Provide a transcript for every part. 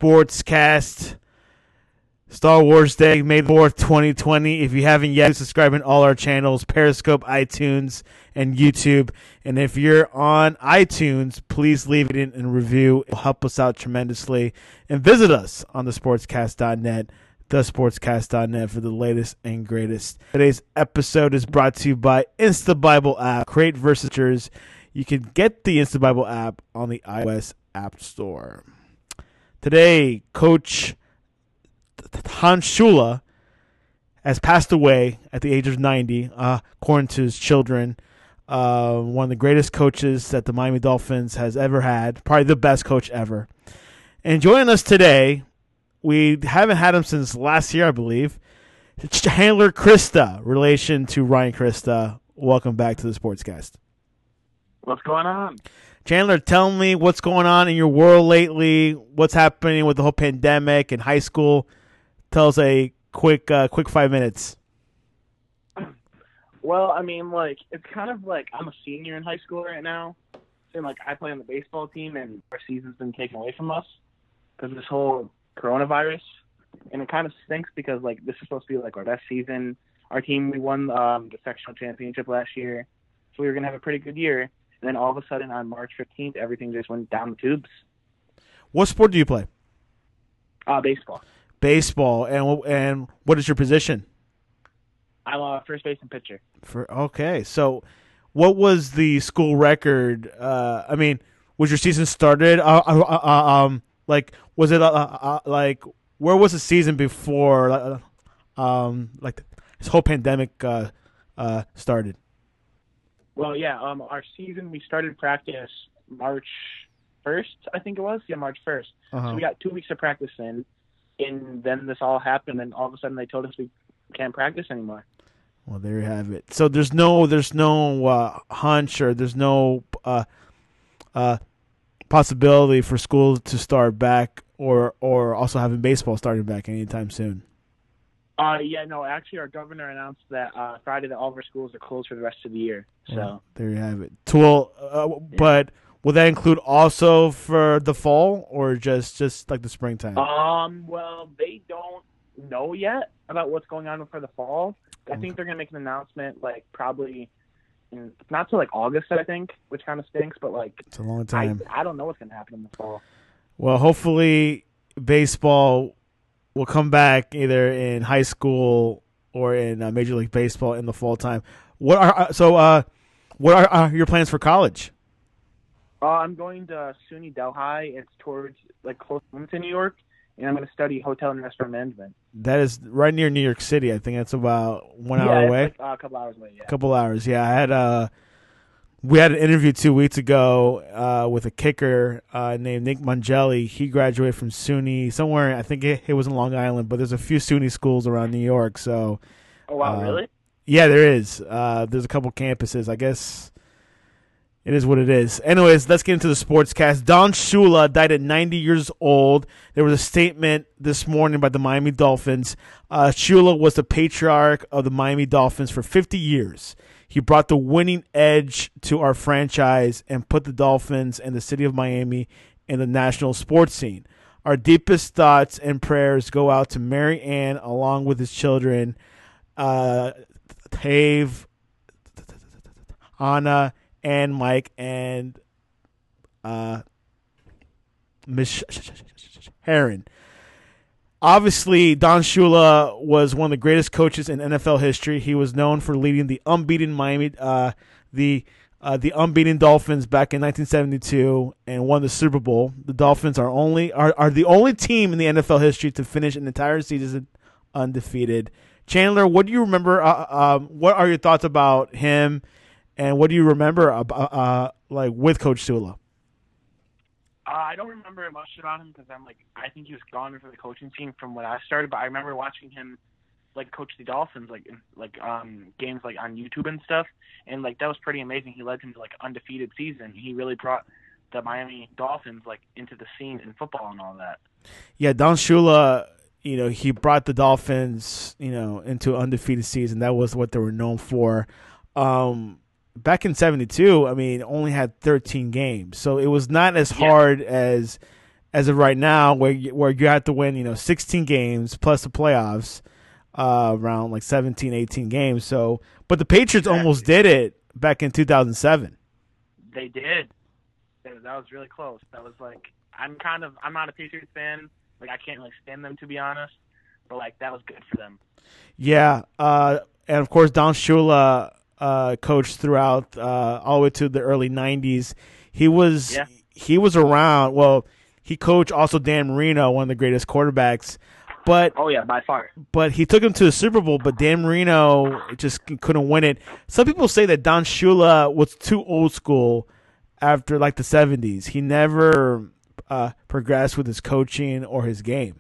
Sportscast. Star Wars Day, May 4th, 2020. If you haven't yet, subscribe in all our channels, Periscope, iTunes, and YouTube. And if you're on iTunes, please leave it in and review. It'll help us out tremendously. And visit us on thesportscast.net, thesportscast.net for the latest and greatest. Today's episode is brought to you by InstaBible app. Create versus. You can get the InstaBible app on the iOS App Store. Today, Coach Hans Shula has passed away at the age of 90, according to his children. One of the greatest coaches that the Miami Dolphins has ever had, probably the best coach ever. And joining us today, we haven't had him since last year, I believe, Chandler Krista, relation to Ryan Krista. Welcome back to the Sportscast. What's going on? Chandler, tell me what's going on in your world lately, what's happening with the whole pandemic and high school. Tell us a quick 5 minutes. Well, I mean, it's kind of like I'm a senior in high school right now. And, I play on the baseball team, and our season's been taken away from us because of this whole coronavirus. And it kind of stinks because, this is supposed to be, our best season. Our team, we won the sectional championship last year, so we were going to have a pretty good year. And then all of a sudden on March 15th, everything just went down the tubes. What sport do you play? Baseball. Baseball. And what is your position? I'm a first base and pitcher. Okay. So what was the school record? Was your season started? Was it where was the season before this whole pandemic started? Well, yeah, our season, we started practice March 1st, I think it was. Yeah, March 1st. Uh-huh. So we got 2 weeks of practice in, and then this all happened, and all of a sudden they told us we can't practice anymore. Well, there you have it. So there's no hunch or there's no possibility for school to start back or also having baseball starting back anytime soon. Actually, our governor announced that Friday that all of our schools are closed for the rest of the year. So well, there you have it. But will that include also for the fall or just like the springtime? Well, they don't know yet about what's going on for the fall. I think they're gonna make an announcement probably not till August, I think, which kind of stinks. But it's a long time. I don't know what's gonna happen in the fall. Well, hopefully baseball will come back either in high school or in Major League Baseball in the fall time. What are your plans for college? I'm going to SUNY Delhi. It's towards close to New York, and I'm going to study hotel and restaurant management. That is right near New York City. I think that's about 1 hour away. A couple hours away. Yeah. A couple hours. Yeah, we had an interview 2 weeks ago with a kicker named Nick Mangelli. He graduated from SUNY somewhere. I think it was in Long Island, but there's a few SUNY schools around New York. So, oh wow, really? Yeah, there is. There's a couple campuses. I guess it is what it is. Anyways, let's get into the sportscast. Don Shula died at 90 years old. There was a statement this morning by the Miami Dolphins. Shula was the patriarch of the Miami Dolphins for 50 years. He brought the winning edge to our franchise and put the Dolphins and the city of Miami in the national sports scene. Our deepest thoughts and prayers go out to Mary Ann along with his children, Tave, Anna, and Mike, and Miss Heron. Obviously, Don Shula was one of the greatest coaches in NFL history. He was known for leading the unbeaten Miami, the unbeaten Dolphins back in 1972 and won the Super Bowl. The Dolphins are the only team in the NFL history to finish an entire season undefeated. Chandler, what do you remember? What are your thoughts about him, and what do you remember about with Coach Shula? I don't remember much about him because I think he was gone for the coaching team from when I started. But I remember watching him coach the Dolphins games on YouTube and stuff, and that was pretty amazing. He led them to undefeated season. He really brought the Miami Dolphins into the scene in football and all that. Yeah, Don Shula, he brought the Dolphins, into undefeated season. That was what they were known for. Back in 72, only had 13 games. So it was not as hard as as of right now, where you have to win 16 games plus the playoffs, around like 17, 18 games. So, but the Patriots almost did it back in 2007. They did. That was really close. That was like I'm not a Patriots fan. Like I can't really stand them to be honest. But like that was good for them. Yeah, and of course Don Shula coached throughout all the way to the early '90s. He was around. Well, he coached also Dan Marino, one of the greatest quarterbacks. But oh yeah, by far. But he took him to the Super Bowl. But Dan Marino just couldn't win it. Some people say that Don Shula was too old school after like the '70s. He never progressed with his coaching or his game.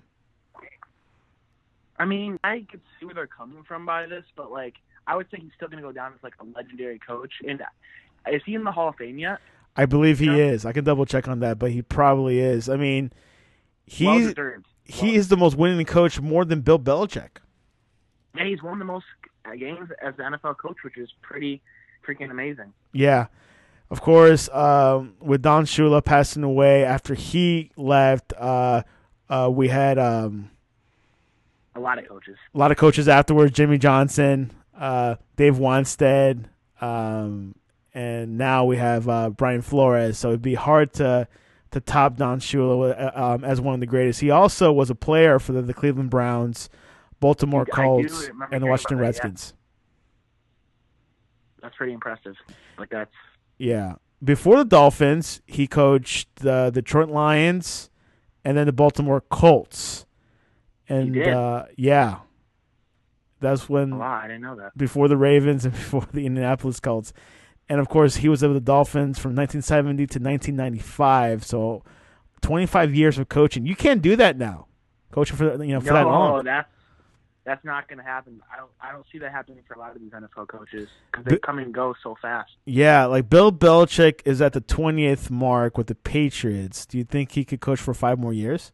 I mean, I could see where they're coming from by this, but like I would say he's still going to go down as like a legendary coach. And is he in the Hall of Fame yet? I believe he is. I can double check on that, but he probably is. I mean, he is the most winning coach, more than Bill Belichick. Yeah, he's won the most games as the NFL coach, which is pretty freaking amazing. Yeah. Of course, with Don Shula passing away after he left, we had a lot of coaches. A lot of coaches afterwards. Jimmy Johnson, Dave Wanstead, and now we have Brian Flores. So it'd be hard to top Don Shula as one of the greatest. He also was a player for the Cleveland Browns, Baltimore Colts, and the Washington Redskins. That's pretty impressive. Like that's. Yeah. Before the Dolphins, he coached the Detroit Lions and then the Baltimore Colts. And yeah. That's when I didn't know that. Before the Ravens and before the Indianapolis Colts. And of course, he was with the Dolphins from 1970 to 1995. So 25 years of coaching. You can't do that now. Coaching for that long. No, that's not going to happen. I don't see that happening for a lot of these NFL coaches because they come and go so fast. Yeah, like Bill Belichick is at the 20th mark with the Patriots. Do you think he could coach for 5 more years?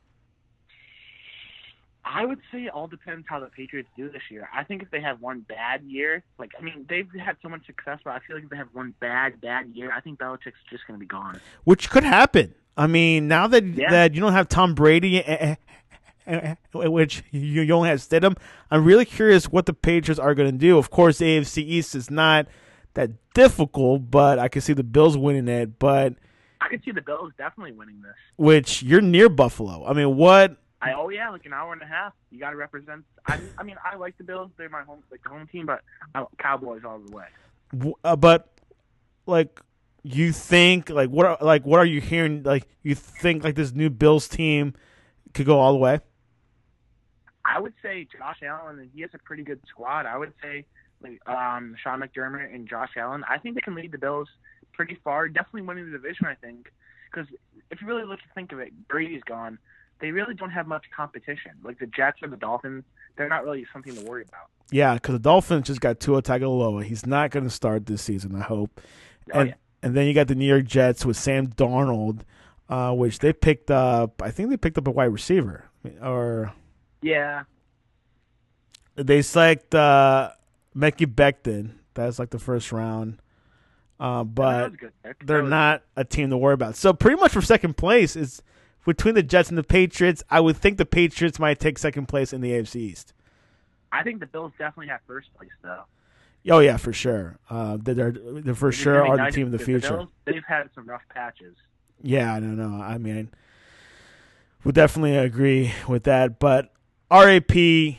I would say it all depends how the Patriots do this year. I think if they have one bad year, they've had so much success, but I feel like if they have one bad year, I think Belichick's just going to be gone. Which could happen. I mean, now that you don't have Tom Brady, which you only have Stidham, I'm really curious what the Patriots are going to do. Of course, the AFC East is not that difficult, but I can see the Bills winning it. But I could see the Bills definitely winning this. Which you're near Buffalo. I mean, what? Like an hour and a half. You got to represent. I mean, I like the Bills. They're my home team, but Cowboys all the way. But like, you think what are you hearing? Like, you think like this new Bills team could go all the way? I would say Josh Allen. He has a pretty good squad. I would say Sean McDermott and Josh Allen. I think they can lead the Bills pretty far. Definitely winning the division. I think because if you really think of it, Brady's gone. They really don't have much competition. Like the Jets or the Dolphins, they're not really something to worry about. Yeah, because the Dolphins just got Tua Tagovailoa. He's not going to start this season, I hope. And then you got the New York Jets with Sam Darnold, which they picked up. I think they picked up a wide receiver. Yeah. They select Mekhi Becton. That's like the first round. But they're not a team to worry about. So pretty much for second place is between the Jets and the Patriots. I would think the Patriots might take second place in the AFC East. I think the Bills definitely have first place, though. Oh, yeah, for sure. They for sure are the team of the future. The Bills, they've had some rough patches. Yeah, I don't know. I mean, would definitely agree with that. But RAP to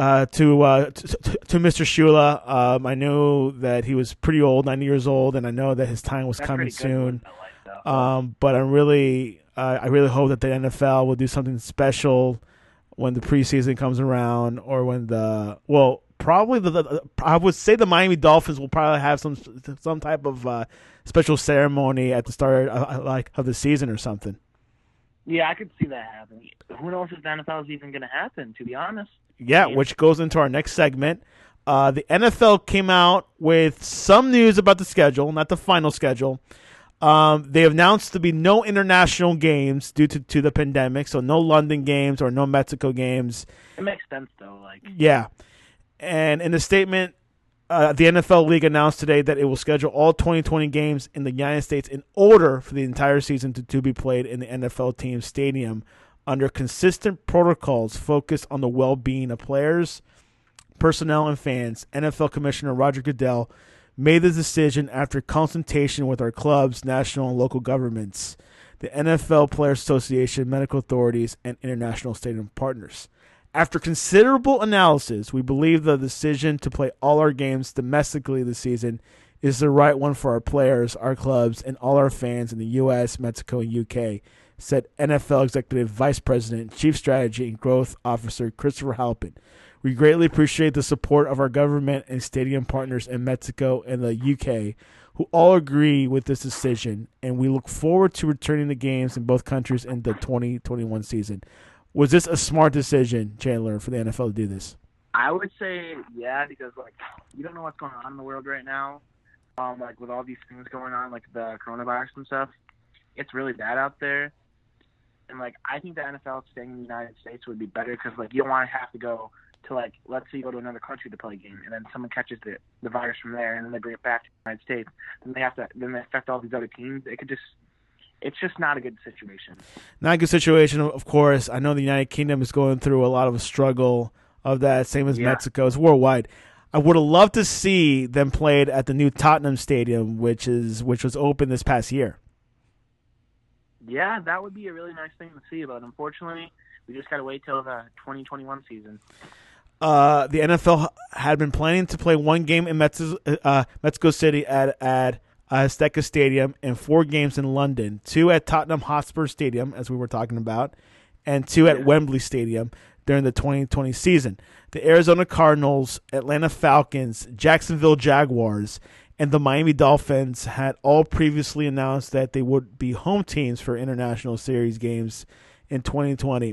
Mr. Shula. I know that he was pretty old, 90 years old, and I know that his time was coming soon. But I really hope that the NFL will do something special when the preseason comes around, or when probably I would say the Miami Dolphins will probably have some type of special ceremony at the start of the season or something. Yeah, I could see that happening. Who knows if the NFL is even going to happen, to be honest. Yeah, which goes into our next segment. The NFL came out with some news about the schedule, not the final schedule. They announced to be no international games due to the pandemic, so no London games or no Mexico games. It makes sense, though. Yeah. And in the statement, The NFL League announced today that it will schedule all 2020 games in the United States in order for the entire season to be played in the NFL team's stadium under consistent protocols focused on the well-being of players, personnel, and fans. NFL Commissioner Roger Goodell made the decision after consultation with our clubs, national and local governments, the NFL Players Association, medical authorities, and international stadium partners. After considerable analysis, we believe the decision to play all our games domestically this season is the right one for our players, our clubs, and all our fans in the U.S., Mexico, and U.K., said NFL Executive Vice President, Chief Strategy and Growth Officer Christopher Halpin. We greatly appreciate the support of our government and stadium partners in Mexico and the UK, who all agree with this decision, and we look forward to returning the games in both countries in the 2021 season. Was this a smart decision, Chandler, for the NFL to do this? I would say yeah, because like you don't know what's going on in the world right now. Like with all these things going on, like the coronavirus and stuff, it's really bad out there. And like I think the NFL staying in the United States would be better because like you don't want to have to go to like let's say you go to another country to play a game and then someone catches the virus from there and then they bring it back to the United States. Then they affect all these other teams. It's just not a good situation. Not a good situation, of course. I know the United Kingdom is going through a lot of a struggle of that, same as Mexico. It's worldwide. I would have loved to see them played at the new Tottenham Stadium, which was open this past year. Yeah, that would be a really nice thing to see, but unfortunately, we just got to wait till the 2021 season. The NFL had been planning to play one game in Mexico City at Azteca Stadium and 4 games in London, 2 at Tottenham Hotspur Stadium, as we were talking about, and 2 at Wembley Stadium during the 2020 season. The Arizona Cardinals, Atlanta Falcons, Jacksonville Jaguars, and the Miami Dolphins had all previously announced that they would be home teams for international series games in 2020.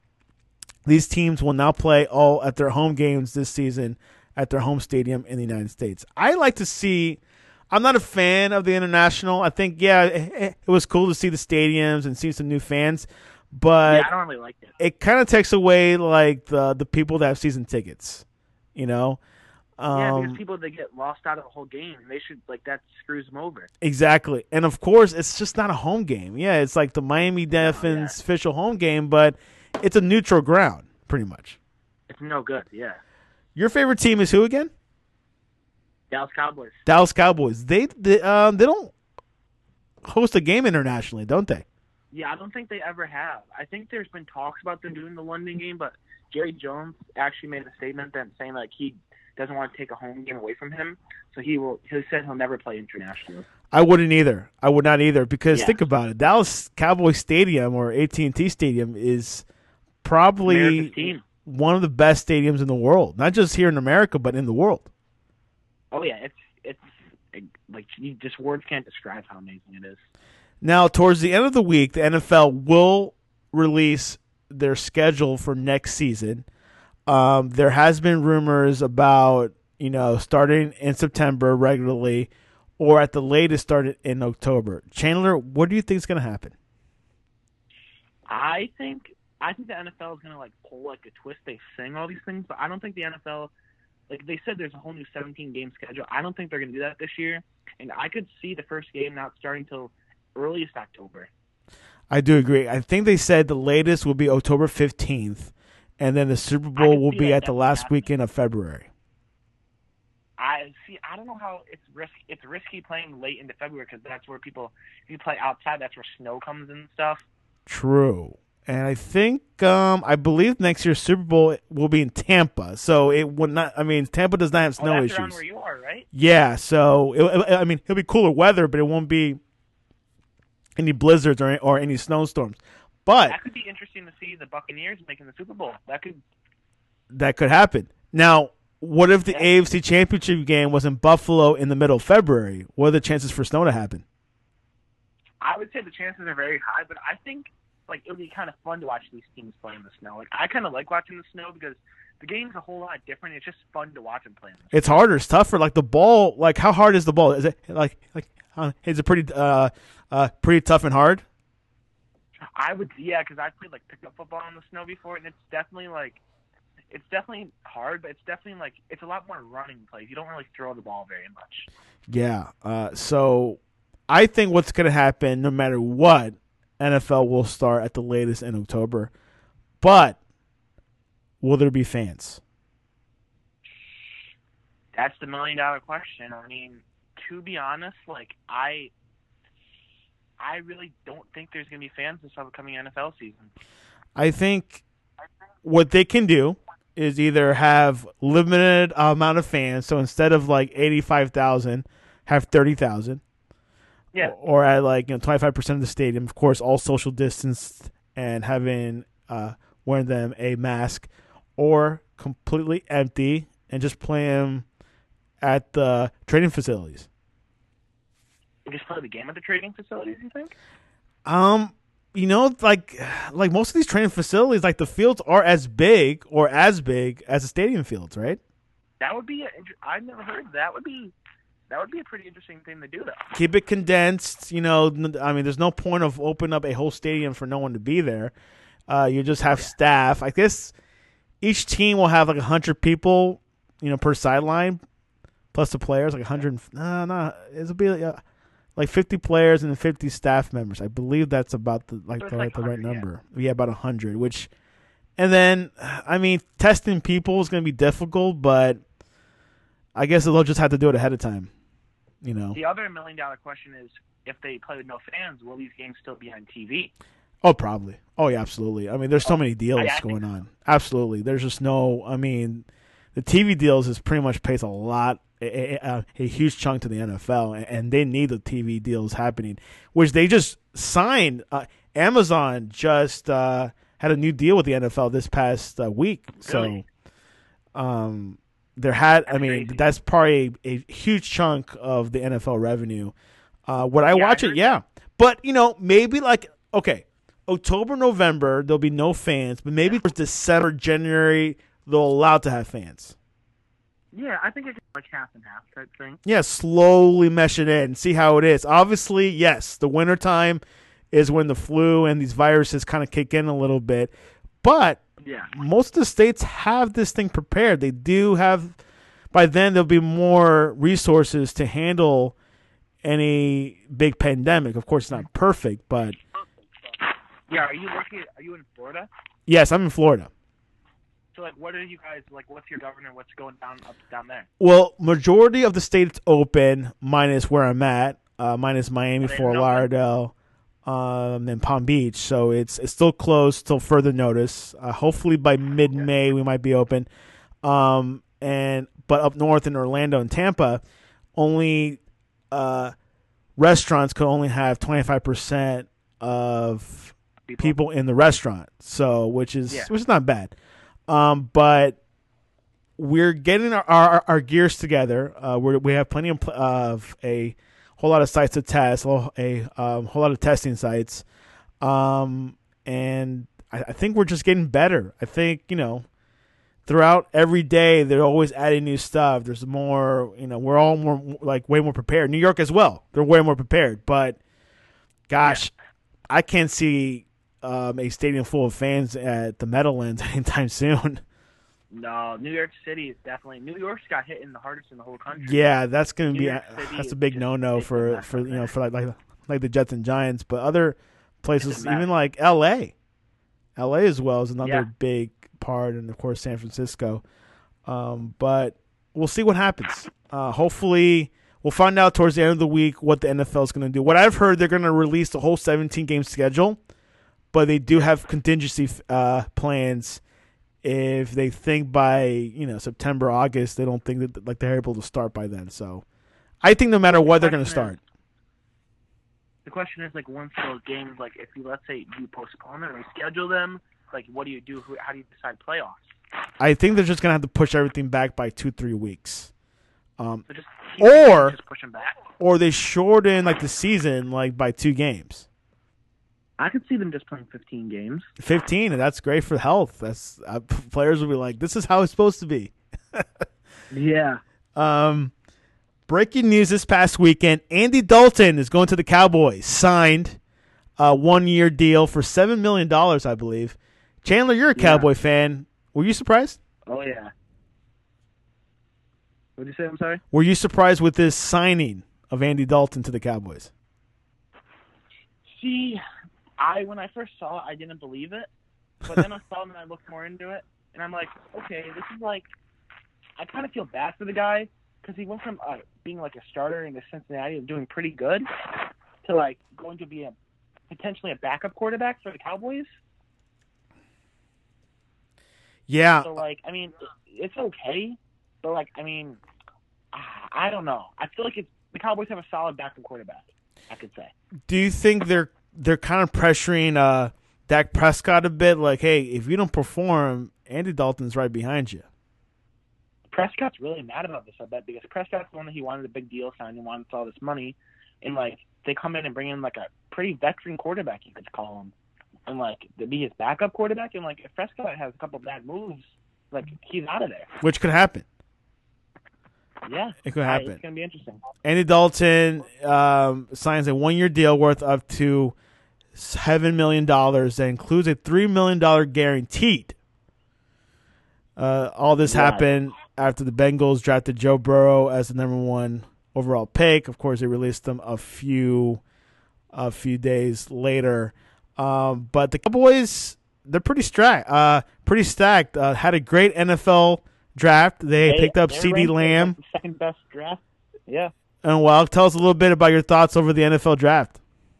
These teams will now play all at their home games this season at their home stadium in the United States. I like to see – I'm not a fan of the international. I think, it was cool to see the stadiums and see some new fans, but I don't really like it. It kind of takes away like the people that have season tickets, you know. Because people that get lost out of the whole game, they should that screws them over. Exactly, and of course, it's just not a home game. Yeah, it's like the Miami Dolphins official home game, but it's a neutral ground, pretty much. It's no good. Yeah. Your favorite team is who again? Dallas Cowboys. Dallas Cowboys. They don't host a game internationally, don't they? Yeah, I don't think they ever have. I think there's been talks about them doing the London game, but Jerry Jones actually made a statement saying he doesn't want to take a home game away from him, so he said he'll never play internationally. I wouldn't either. I would not either because think about it. Dallas Cowboys Stadium or AT&T Stadium is probably one of the best stadiums in the world, not just here in America, but in the world. Oh yeah, it's like just words can't describe how amazing it is. Now, towards the end of the week, the NFL will release their schedule for next season. There has been rumors about starting in September regularly, or at the latest started in October. Chandler, what do you think is going to happen? I think the NFL is going to pull a twist. They sing all these things, but I don't think the NFL. They said there's a whole new 17-game schedule. I don't think they're going to do that this year. And I could see the first game not starting till earliest October. I do agree. I think they said the latest will be October 15th, and then the Super Bowl will be at the last weekend of February. I don't know how it's risky playing late into February because that's where if you play outside, that's where snow comes and stuff. True. And I think, I believe next year's Super Bowl will be in Tampa. So it would not, Tampa does not have snow that's issues. Around where you are, right? Yeah. So, it'll be cooler weather, but it won't be any blizzards or any snowstorms. But that could be interesting to see the Buccaneers making the Super Bowl. That could happen. Now, what if the AFC Championship game was in Buffalo in the middle of February? What are the chances for snow to happen? I would say the chances are very high, but I think it would be kind of fun to watch these teams play in the snow. I kind of like watching the snow because the game's a whole lot different. It's just fun to watch them play in the snow. It's harder. It's tougher. The ball. How hard is the ball? Is it is it pretty tough and hard? I would, because I played pickup football in the snow before, and it's definitely it's definitely hard, but it's definitely like it's a lot more running plays. You don't really throw the ball very much. Yeah. So I think what's going to happen, no matter what, NFL will start at the latest in October. But will there be fans? That's the $1 million question. I mean, to be honest, like I really don't think there's going to be fans this upcoming NFL season. I think what they can do is either have limited amount of fans, so instead of like 85,000, have 30,000. Yeah. Or at like 25% of the stadium, of course, all social distanced and having wearing them a mask, or completely empty and just play them at the training facilities. Just play the game at the training facilities, you think? Like most of these training facilities, like the fields are as big as the stadium fields, right? That would be. I've never heard that. Would be a pretty interesting thing to do, though. Keep it condensed. There's no point of opening up a whole stadium for no one to be there. You just have staff. I guess each team will have like 100 people, per sideline, plus the players, like 100. It'll be like 50 players and 50 staff members. I believe that's about the right number. Yeah, about 100. And then testing people is going to be difficult, but I guess they'll just have to do it ahead of time. The other $1 million question is, if they play with no fans, will these games still be on TV? Oh, probably. Oh, yeah, absolutely. There's so many deals going on. Absolutely. There's just no. The TV deals is pretty much pays a lot. A huge chunk to the NFL, and they need the TV deals happening, which they just signed. Amazon just had a new deal with the NFL this past week. Really? So, that's probably a huge chunk of the NFL revenue. Would I watch it? Yeah, but maybe October, November there'll be no fans, but maybe towards December, January they'll allow to have fans. Yeah, I think it's like half and half type thing. Yeah, slowly mesh it in, see how it is. Obviously, yes, the wintertime is when the flu and these viruses kind of kick in a little bit. But most of the states have this thing prepared. They do have, by then there'll be more resources to handle any big pandemic. Of course, it's not perfect, but... Yeah, are you in Florida? Yes, I'm in Florida. So, what are you guys, what's your governor, what's going down there? Well, majority of the state's open, minus where I'm at, minus Miami, Fort Lauderdale, and Palm Beach. So, it's still closed till further notice. Hopefully, by mid-May, we might be open. But up north in Orlando and Tampa, only restaurants could only have 25% of people in the restaurant. So, which is not bad. But we're getting our gears together. We have plenty of a whole lot of sites to test, a whole lot of testing sites, and I think we're just getting better. I think throughout every day they're always adding new stuff. There's more. We're all more way more prepared. New York as well. They're way more prepared. But gosh, I can't see a stadium full of fans at the Meadowlands anytime soon. No, New York City is definitely. New York's got hit in the hardest in the whole country. Yeah, that's going to be that's a big no for like the Jets and Giants, but other places, even like L.A. as well is another big part, and of course San Francisco. But we'll see what happens. Hopefully, we'll find out towards the end of the week what the NFL is going to do. What I've heard, they're going to release the whole 17-game schedule. But they do have contingency plans if they think by September, August, they don't think that they're able to start by then. So I think no matter what, they're going to start. The question is once those games, if let's say you postpone them or reschedule them, what do you do? How do you decide playoffs? I think they're just going to have to push everything back by 2-3 weeks. Just push them back, or they shorten the season by 2 games. I could see them just playing 15 games. 15, and that's great for health. That's players will be like, this is how it's supposed to be. Yeah. Breaking news this past weekend: Andy Dalton is going to the Cowboys. Signed a 1-year deal for $7 million, I believe. Chandler, you're a Cowboy fan. Were you surprised? Oh yeah. What'd you say? I'm sorry. Were you surprised with this signing of Andy Dalton to the Cowboys? See, when I first saw it, I didn't believe it, but then I saw it and I looked more into it, and I'm like, okay, this is like, I kind of feel bad for the guy because he went from being like a starter in the Cincinnati and doing pretty good to like going to be potentially a backup quarterback for the Cowboys. Yeah. So like, I mean, it's okay, but like, I mean, I don't know. I feel like the Cowboys have a solid backup quarterback, I could say. Do you think they're kind of pressuring Dak Prescott a bit? Like, hey, if you don't perform, Andy Dalton's right behind you. Prescott's really mad about this, I bet, because Prescott's the one that he wanted a big deal signed and wanted all this money, and like they come in and bring in like a pretty veteran quarterback, you could call him, and like to be his backup quarterback, and like if Prescott has a couple bad moves, like he's out of there. Which could happen. Yeah, it could happen. It's gonna be interesting. Andy Dalton signs a 1-year deal worth up to $7 million that includes a $3 million guaranteed. All this happened after the Bengals drafted Joe Burrow as the number 1 overall pick. Of course, they released him a few days later. But the Cowboys, they're pretty stacked. Had a great NFL draft. They picked up CeeDee Lamb. The second best draft. Yeah. And well, tell us a little bit about your thoughts over the NFL draft.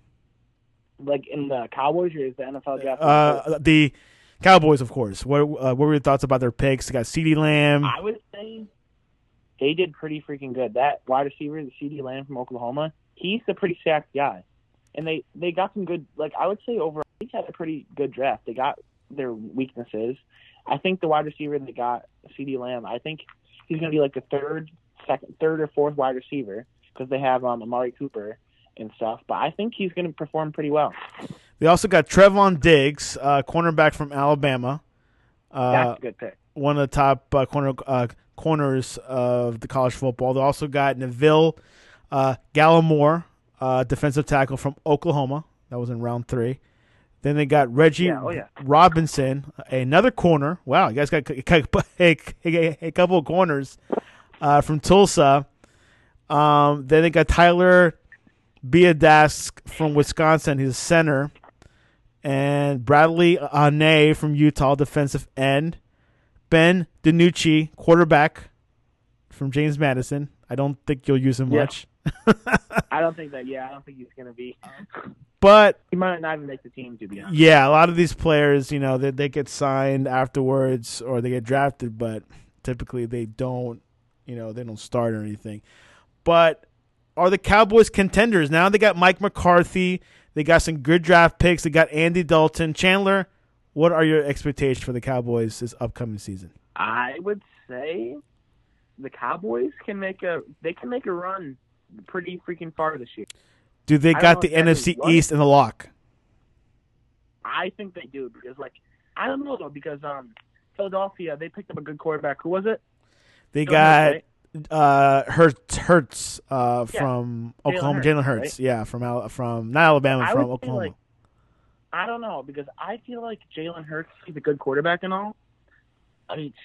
Like in the Cowboys, or is the NFL draft? The Cowboys, of course. What were your thoughts about their picks? They got CeeDee Lamb. I would say they did pretty freaking good. That wide receiver, the CeeDee Lamb from Oklahoma, he's a pretty stacked guy. And they got some good, like I would say overall, they had a pretty good draft. They got their weaknesses. I think the wide receiver they got, CeeDee Lamb, I think he's going to be like the third or fourth wide receiver because they have Amari Cooper and stuff. But I think he's going to perform pretty well. They also got Trevon Diggs, cornerback from Alabama. That's a good pick. One of the top corners of the college football. They also got Neville Gallimore, defensive tackle from Oklahoma. That was in round 3. Then they got Reggie Robinson, another corner. Wow, you guys got a couple of corners from Tulsa. Then they got Tyler Biadasz from Wisconsin. He's a center. And Bradley Ane from Utah, defensive end. Ben DiNucci, quarterback from James Madison. I don't think you'll use him much. I don't think he's going to be. But he might not even make the team, to be honest. Yeah, a lot of these players, they get signed afterwards or they get drafted, but typically they don't, they don't start or anything. But are the Cowboys contenders? Now they got Mike McCarthy. They got some good draft picks. They got Andy Dalton. Chandler, what are your expectations for the Cowboys this upcoming season? I would say the Cowboys can make a run pretty freaking far this year. Do they got the NFC East in the lock? I think they do because, I don't know though because Philadelphia, they picked up a good quarterback. Who was it? They got Hurts from Oklahoma. Jalen Hurts, right? from not Alabama, from Oklahoma. I don't know because I feel like Jalen Hurts, he's a good quarterback and all. I mean,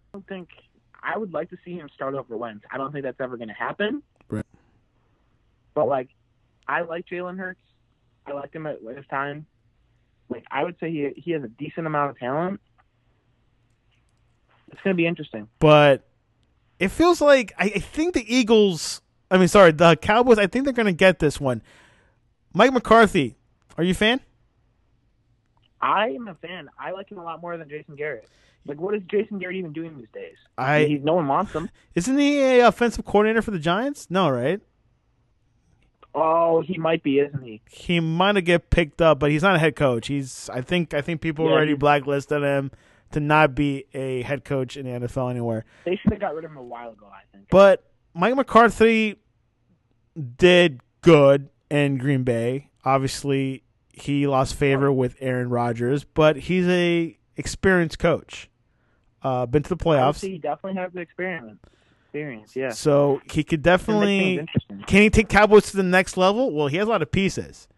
I would like to see him start over Wentz. I don't think that's ever going to happen. Right. But I like Jalen Hurts. I liked him at his time. I would say he has a decent amount of talent. It's going to be interesting. But it feels like I think the Cowboys, I think they're going to get this one. Mike McCarthy, are you a fan? I am a fan. I like him a lot more than Jason Garrett. What is Jason Garrett even doing these days? No one wants him. Isn't he a offensive coordinator for the Giants? No, right? Oh, he might be, isn't he? He might have get picked up, but he's not a head coach. I think people already blacklisted him to not be a head coach in the NFL anywhere. They should have got rid of him a while ago, I think. But Mike McCarthy did good in Green Bay. Obviously, he lost favor with Aaron Rodgers, but he's a experienced coach. Been to the playoffs. He definitely has the experience. Yeah. So he could definitely. Can he take Cowboys to the next level? Well, he has a lot of pieces.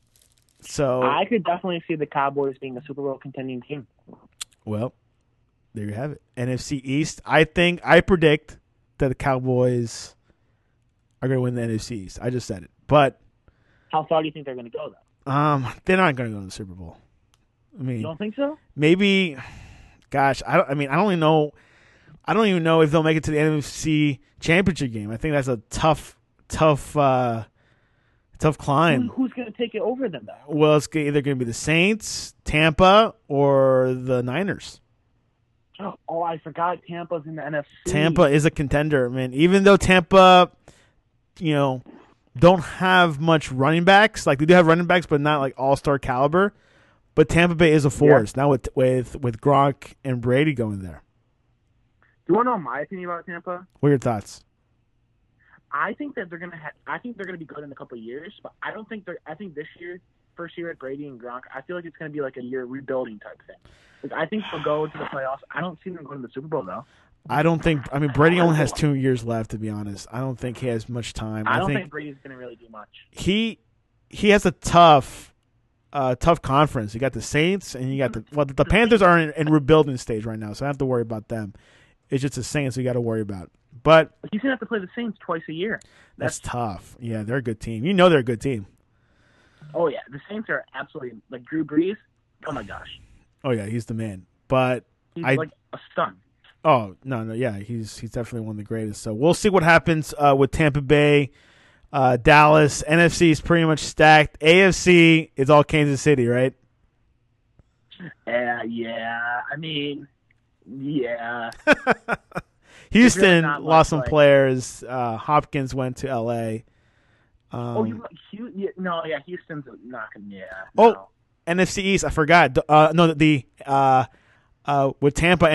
So I could definitely see the Cowboys being a Super Bowl contending team. Well, There you have it. NFC East. I predict that the Cowboys are going to win the NFC East. I just said it. But How far do you think they're going to go, though? they're not going to go to the Super Bowl. I mean, You don't think so? maybe. Gosh, I don't even know. I don't even know if they'll make it to the NFC Championship game. I think that's a tough climb. Who's going to take it over them, though? Well, it's either going to be the Saints, Tampa, or the Niners. Oh, I forgot Tampa's in the NFC. Tampa is a contender, man. Even though Tampa, don't have much running backs. Like, they do have running backs, but not like all-star caliber. But Tampa Bay is a force now with Gronk and Brady going there. Do you want to know my opinion about Tampa? What are your thoughts? I think that they're gonna. I think they're gonna be good in a couple of years, but I don't think they're. I think this year, first year at Brady and Gronk, I feel like it's gonna be like a year rebuilding type thing. Like, I think they'll go to the playoffs. I don't see them going to the Super Bowl though. I don't think. I mean, Brady only has 2 years left. To be honest, I don't think he has much time. I don't think Brady's gonna really do much. He has a tough conference. You got the Saints, and you got the Panthers are in rebuilding stage right now, so I don't have to worry about them. It's just the Saints you got to worry about. But he's gonna have to play the Saints twice a year. That's tough. Yeah, they're a good team. They're a good team. Oh yeah, the Saints are absolutely like Drew Brees. Oh my gosh. Oh yeah, he's the man. But he's like a stun. Oh no, yeah, he's definitely one of the greatest. So we'll see what happens with Tampa Bay, Dallas. NFC is pretty much stacked. AFC is all Kansas City, right? Yeah. I mean, yeah. Houston really lost some players. Hopkins went to L.A. Houston's not going to. Yeah. No. NFC East. I forgot. With Tampa,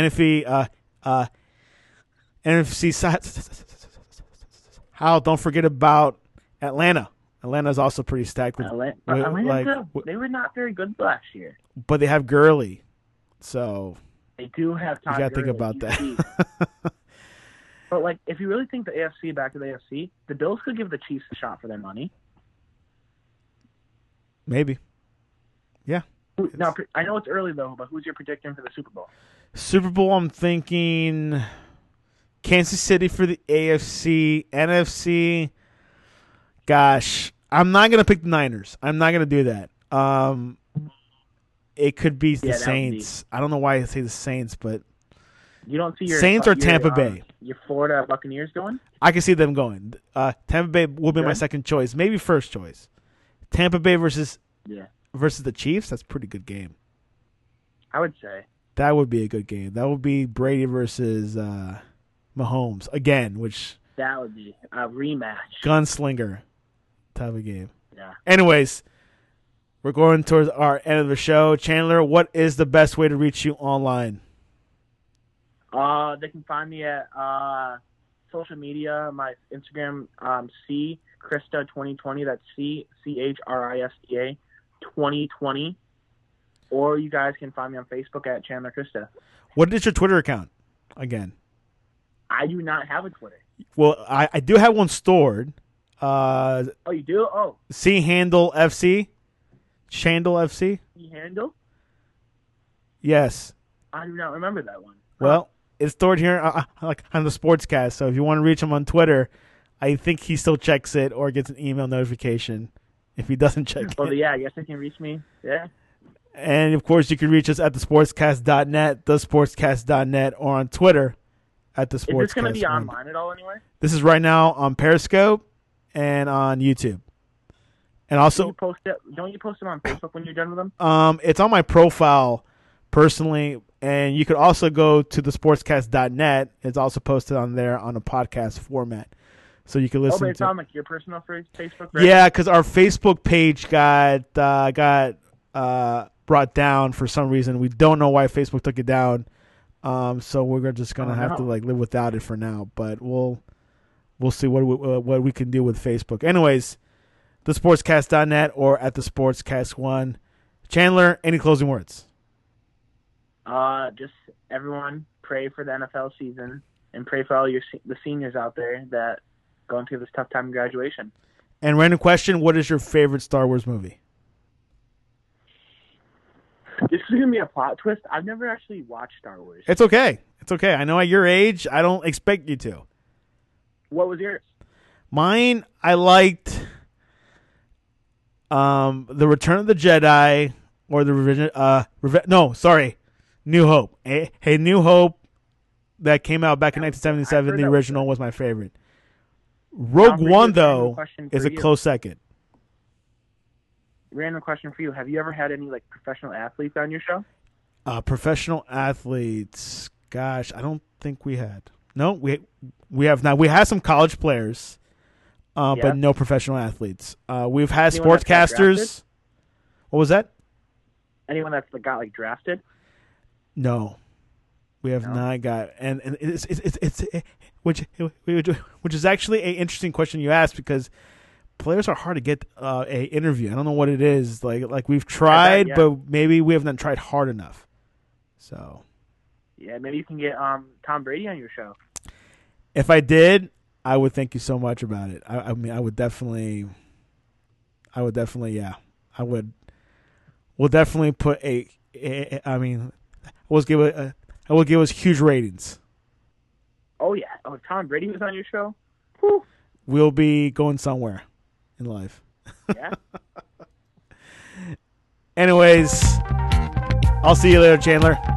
NFC side. Don't forget about Atlanta. Atlanta's also pretty stacked. Atlanta, they were not very good last year. But they have Gurley, so they do have Todd you got to Gurley. think about that. But like, if you really think the AFC back to the AFC, the Bills could give the Chiefs a shot for their money. Maybe. Yeah. Now, I know it's early though, but who's your prediction for the Super Bowl? Super Bowl, I'm thinking Kansas City for the AFC. NFC, gosh, I'm not gonna pick the Niners. I'm not gonna do that. It could be the Saints. I don't know why I say the Saints, but you don't see your Saints or Tampa Bay. Your Florida Buccaneers going? I can see them going. Tampa Bay will be my second choice, maybe first choice. Tampa Bay versus the Chiefs. That's a pretty good game. I would say that would be a good game. That would be Brady versus Mahomes again, which that would be a rematch, gunslinger type of game. Yeah. Anyways, we're going towards our end of the show. Chandler, what is the best way to reach you online? They can find me at social media. My Instagram, CChrista2020. That's CChrista 2020. Or you guys can find me on Facebook at Chandler Christa. What is your Twitter account again? I do not have a Twitter. Well, I do have one stored. Oh, you do? Oh. Chandle FC. Handle? Yes. I do not remember that one. Well, it's stored here like on the Sportscast. So if you want to reach him on Twitter, I think he still checks it or gets an email notification if he doesn't check it. Oh, yeah, I guess they can reach me. Yeah. And, of course, you can reach us at thesportscast.net, thesportscast.net, or on Twitter at thesportscast. Is this going to be online at all anywhere? This is right now on Periscope and on YouTube. And also, don't you post it on Facebook when you're done with them? It's on my profile personally, and you could also go to thesportscast.net. It's also posted on there on a podcast format. So you can listen to. Oh, but it's on like your personal Facebook? Right? Yeah, because our Facebook page got brought down for some reason. We don't know why Facebook took it down. So we're just gonna have to live without it for now. But we'll see what we can do with Facebook. Anyways, thesportscast.net or at the Sportscast1. Chandler, any closing words? Just everyone pray for the NFL season and pray for all the seniors out there that going through this tough time in graduation. And random question: what is your favorite Star Wars movie? This is gonna be a plot twist. I've never actually watched Star Wars. It's okay. It's okay. I know at your age, I don't expect you to. What was yours? Mine, I liked the Return of the Jedi or the New Hope. Hey, New Hope that came out back in 1977. The original was my favorite. Rogue One, though, is a close second. Random question for you: have you ever had any like professional athletes on your show? Professional athletes. Gosh, I don't think we had. No, we have not. We had some college players, but no professional athletes. We've had sportscasters. What was that? Anyone that's got like drafted? No, we have not got. And it's which is actually an interesting question you asked because players are hard to get a interview. I don't know what it is. Like we've tried, but maybe we haven't tried hard enough. So. Yeah, maybe you can get Tom Brady on your show. If I did, I would thank you so much about it. I mean, I would definitely, yeah. We'll definitely put I will give us huge ratings. Oh, yeah. Oh, if Tom Brady was on your show? Whew. We'll be going somewhere in life. Yeah. Anyways, I'll see you later, Chandler.